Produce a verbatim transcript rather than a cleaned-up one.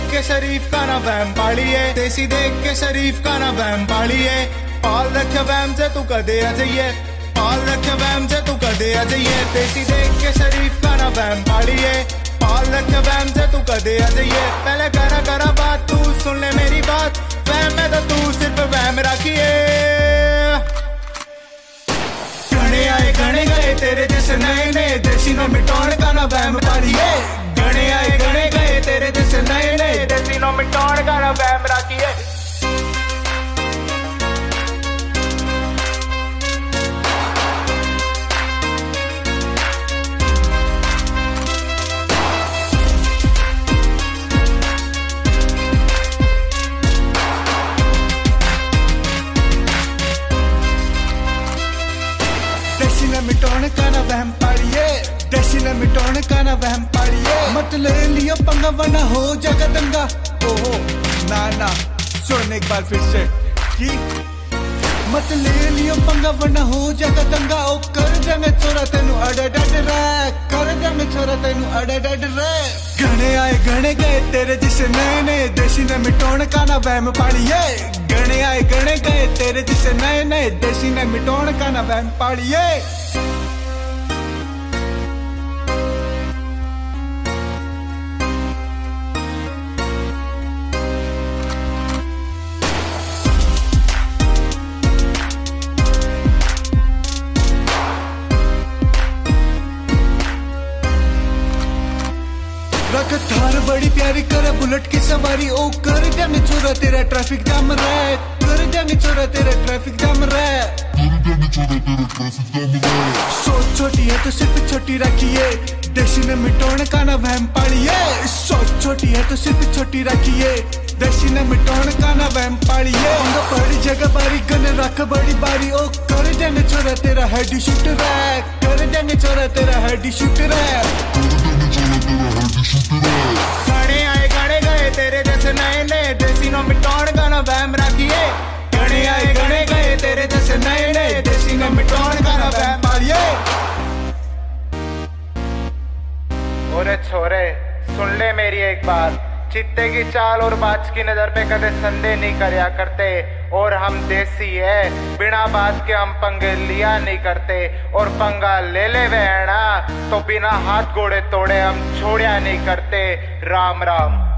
देख के शरीफ का ना वहम पालिए, देसी देख के शरीफ का ना वहम पालिए। पाल रखे वहम से तू कदे आ जाइए, पाल रखे वहम से तू कदे आ जाइए। देसी देख के शरीफ का ना वहम पालिए, पाल रखे वहम से तू कदे आ जाइए। पहले करा करा बात तू सुन ले मेरी बात, वहम है तो तू सिर्फ वहम रखिए। गणे आए गणे गए तेरे जैसे नए नए, देसी नो मिटाने का ना वहम पालिए। गणे आए गणे गए तेरे जैसे नए नए, देसी नो मिटाने का ना वहम रखिए। देसी न मिटाने का ना वहम पालिए, देसी न मिटाने का ना वहम पालिए। मत ले लियो पंगा वरना हो जाएगा दंगा। ओहो ना ना सुन एक बार फिर से कि मत ले लियो पंगा वरना हो जाएगा दंगा। ओ कर देंगे छोरा तेनू अड़े डड रे, कर देंगे छोरा तेनू अड़े डड रे। गणे आए गणे गए तेरे जिसे नए नए, देसी न मिटाने का ना वहम पालिए। गणे आए गणे गए तेरे जिसे नए नए, देसी न मिटाने का ना वहम पालिए। रख थार बड़ी प्यारी करे बुलेट की सवारी। ओ कर जाने छोरा तेरा ट्रैफिक जाम रे, कर जाने छोरा तेरा ट्रैफिक जाम रे। सोच छोटी है तो सिर्फ छोटी रखिए, देसी ने मिटाने का ना वहम पालिए। सोच छोटी है तो सिर्फ छोटी रखिए, देसी ने मिटाने का ना वहम पालिए। बड़ी जगह बारी गन रख बड़ी बारी। ओ कर जाने छोरा तेरा हेड शूट रे, कर जाने छोरा तेरा हेड शूट रे। गणे आए गणे गए तेरे जैसे नए नए, देसी नो मिटाने का ना वहम रखिए। गणे आए गणे गए तेरे जैसे नए नए, देसी नो मिटाने का ना वहम पालिए। ओरे छोरे सुन ले मेरी एक बात, चित्ते की चाल और बाज की नजर पे कदे संदेह नहीं करया करते। और हम देसी है, बिना बात के हम पंगे लिया नहीं करते। और पंगा ले ले वेना तो बिना हाथ गोड़े तोड़े हम छोड़िया नहीं करते। राम राम।